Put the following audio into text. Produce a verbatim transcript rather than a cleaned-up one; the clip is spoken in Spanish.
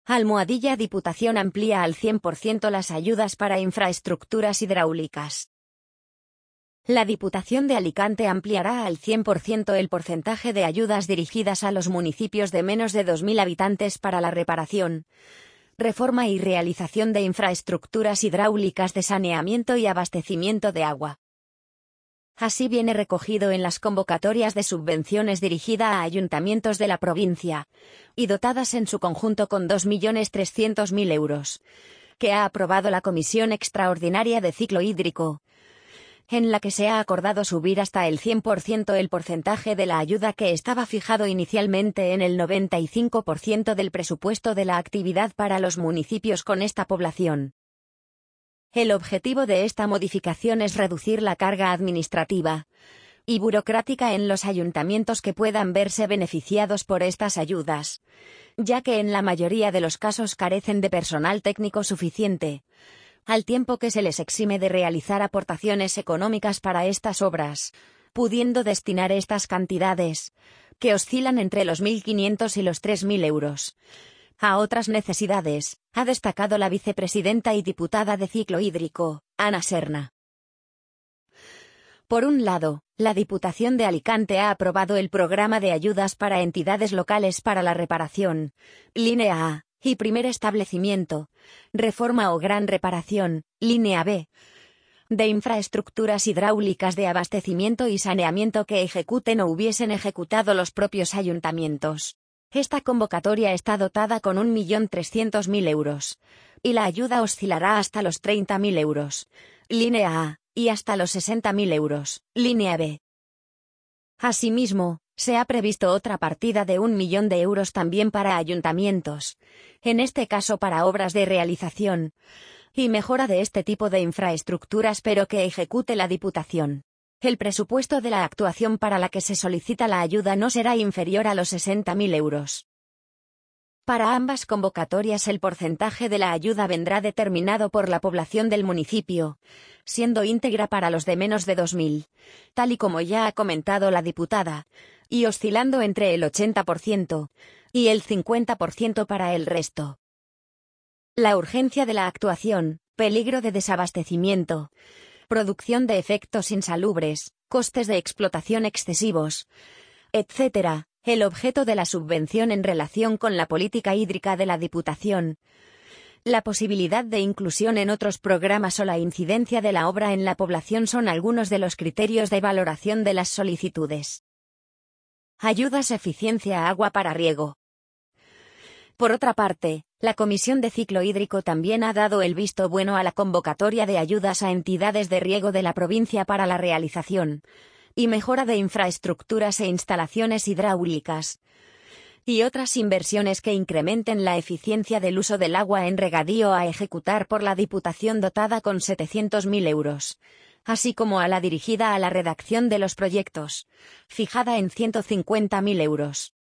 Almohadilla Diputación amplía al cien por ciento las ayudas para infraestructuras hidráulicas. La Diputación de Alicante ampliará al cien por ciento el porcentaje de ayudas dirigidas a los municipios de menos de dos mil habitantes para la reparación, reforma y realización de infraestructuras hidráulicas de saneamiento y abastecimiento de agua. Así viene recogido en las convocatorias de subvenciones dirigida a ayuntamientos de la provincia, y dotadas en su conjunto con dos millones trescientos mil euros, que ha aprobado la Comisión Extraordinaria de Ciclo Hídrico, en la que se ha acordado subir hasta el cien por ciento el porcentaje de la ayuda que estaba fijado inicialmente en el noventa y cinco por ciento del presupuesto de la actividad para los municipios con esta población. El objetivo de esta modificación es reducir la carga administrativa y burocrática en los ayuntamientos que puedan verse beneficiados por estas ayudas, ya que en la mayoría de los casos carecen de personal técnico suficiente, al tiempo que se les exime de realizar aportaciones económicas para estas obras, pudiendo destinar estas cantidades, que oscilan entre los mil quinientos y los tres mil euros, a otras necesidades, ha destacado la vicepresidenta y diputada de Ciclo Hídrico, Ana Serna. Por un lado, la Diputación de Alicante ha aprobado el programa de ayudas para entidades locales para la reparación, línea A, y primer establecimiento, reforma o gran reparación, línea B, de infraestructuras hidráulicas de abastecimiento y saneamiento que ejecuten o hubiesen ejecutado los propios ayuntamientos. Esta convocatoria está dotada con un millón trescientos mil euros, y la ayuda oscilará hasta los treinta mil euros, línea A, y hasta los sesenta mil euros, línea B. Asimismo, se ha previsto otra partida de un millón de euros también para ayuntamientos, en este caso para obras de realización y mejora de este tipo de infraestructuras pero que ejecute la Diputación. El presupuesto de la actuación para la que se solicita la ayuda no será inferior a los sesenta mil euros. Para ambas convocatorias el porcentaje de la ayuda vendrá determinado por la población del municipio, siendo íntegra para los de menos de dos mil, tal y como ya ha comentado la diputada, y oscilando entre el ochenta por ciento y el cincuenta por ciento para el resto. La urgencia de la actuación, peligro de desabastecimiento, producción de efectos insalubres, costes de explotación excesivos, etcétera, el objeto de la subvención en relación con la política hídrica de la Diputación, la posibilidad de inclusión en otros programas o la incidencia de la obra en la población son algunos de los criterios de valoración de las solicitudes. Ayudas eficiencia agua para riego. Por otra parte, la Comisión de Ciclo Hídrico también ha dado el visto bueno a la convocatoria de ayudas a entidades de riego de la provincia para la realización y mejora de infraestructuras e instalaciones hidráulicas, y otras inversiones que incrementen la eficiencia del uso del agua en regadío a ejecutar por la Diputación dotada con setecientos mil euros, así como a la dirigida a la redacción de los proyectos, fijada en ciento cincuenta mil euros.